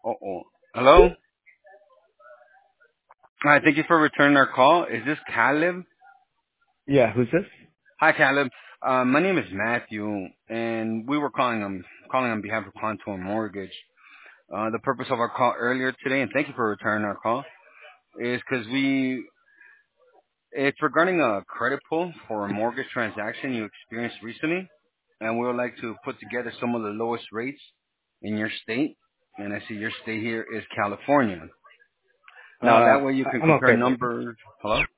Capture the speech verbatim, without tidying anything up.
Oh, oh. Hello? Hi, thank you for returning our call. Is this Caleb? Yeah, who's this? Hi, Caleb. Uh, my name is Matthew, and we were calling um calling on behalf of Contour Mortgage. Uh, the purpose of our call earlier today, and thank you for returning our call, is because we it's regarding a credit pull for a mortgage transaction you experienced recently, and we would like to put together some of the lowest rates in your state. And I see your state here is California. Now Uh, that way you I- can I'm compare okay. numbers. Hello?